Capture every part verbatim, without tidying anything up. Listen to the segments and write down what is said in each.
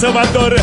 Salvador.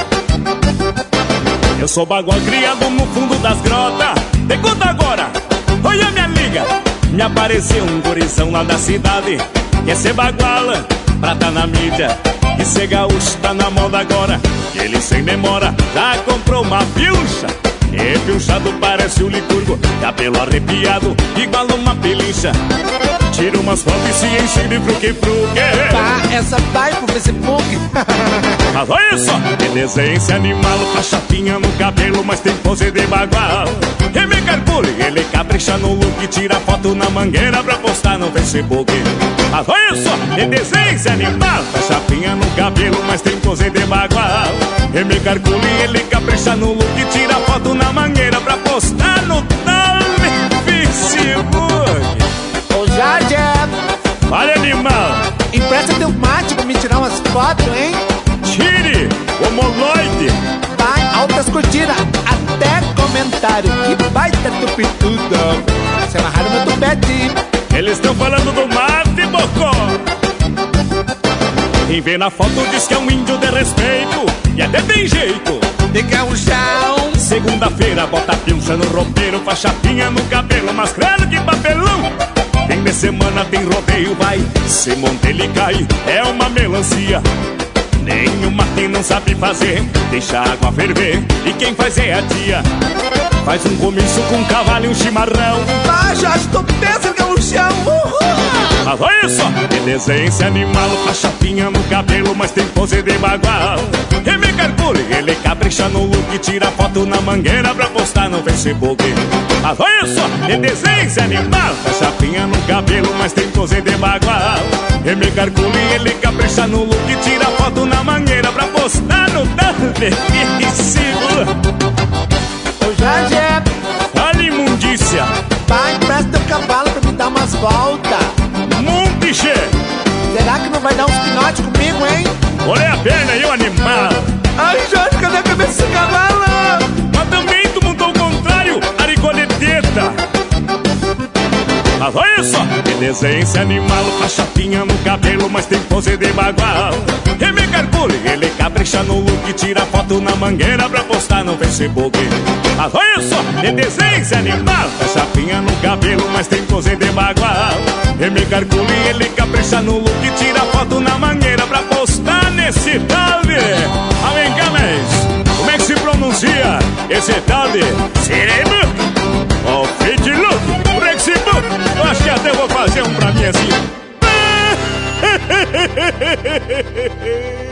Eu sou bagual criado no fundo das grotas. Te conta agora, olha minha liga. Me apareceu um gurizão lá da cidade. Quer ser bagual pra tá na mídia. E ser gaúcho tá na moda agora. Que ele sem demora já comprou uma pilcha. E pilchado parece o Licurgo, cabelo arrepiado igual uma pelincha. Tira umas fotos e se enche de fruque-fruque. Pá, essa vai pro Facebook. Mas olha só, que desenho esse animal. Faz chapinha no cabelo, mas tem pose de bagual. E me calcule, ele capricha no look. Tira foto na mangueira pra postar no Facebook. Mas olha só, que desenho esse animal. Faz chapinha no cabelo, mas tem pose de bagual. E me calcule, ele capricha no look. Tira foto na mangueira pra postar no tal Facebook. Ô Jade, Olha, animal, empresta teu mate pra me tirar umas fotos, hein? tire o moloide. Vai, altas curtidas, até comentário. Que baita tupituda. Se amarraram meu tupete. Eles estão falando do mate, bocó. Quem vê na foto diz que é um índio de respeito. E até tem jeito de gauchão. Segunda-feira bota a pilcha no roupeiro. Faz chapinha no cabelo, mas credo que papelão. Fim de semana tem rodeio, vai. Se monta ele cai, é uma melancia. Nem o mate não sabe fazer. Deixa a água ferver e quem faz é a tia. Faz um comício com um cavalo e um chimarrão. Ah, já estou pensando que é um chão. Mas olha só, que desenho esse animal. Faz chapinha no cabelo, mas tem pose de bagual. E me calcule, ele capricha no look. Tira foto na mangueira pra postar no Facebook. Mas olha só, que desenho esse animal. Faz chapinha no cabelo, mas tem pose de bagual. E me calcule, ele capricha no look. Tira foto na mangueira pra postar no Facebook. Ô Jade, Olha imundícia. vai, empresta teu cavalo pra me dar umas voltas. Mundiche. Será que não vai dar uns pinotes comigo, hein? Olha a perna aí, o animal. Ai, Jorge, cadê a cabeça desse cavalo? Mas também tu montou o contrário, aricoleteta. Mas olha só, que desenho esse animal. Faz chapinha no cabelo, mas tem pose de bagual. E me calcule, ele capricha no look. Tira foto na mangueira pra postar no Facebook. Mas olha só, que desenho esse animal. Faz chapinha no cabelo, mas tem pose de bagual. E me calcule, ele capricha no look. Tira foto na mangueira pra postar nesse tal de... Ah, vem cá, mas como é que se pronuncia esse tal de... Cerebro? Ó, oh, feed look, Facebook. Eu acho que até vou fazer um pra mim assim.